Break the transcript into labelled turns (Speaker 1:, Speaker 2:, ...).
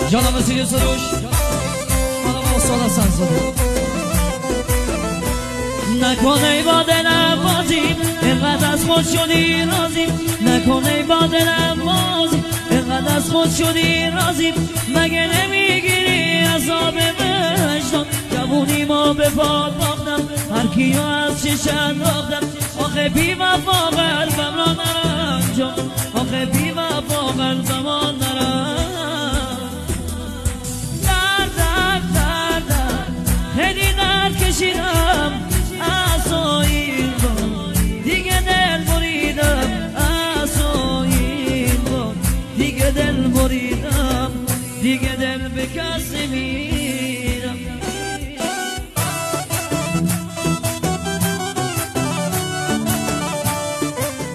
Speaker 1: جانم سیگه سروش آقا استاد حسن زاده نکنه با دلم بازی اینقدر از خود شدی راضی نکنه با دلم بازی اینقدر از خود شدی راضی مگه نمیگیری عذاب وجدان جوونی ما به پاد باختم هر کیو از چشت راختم آخه بی وفا قلبم را نرنجان آخه بی وفا قلبم را نرنجان درد خیلی درد کشیدم از این بار دیگه دل بریدم از این بار دیگه دل بریدم دیگه دل به کسی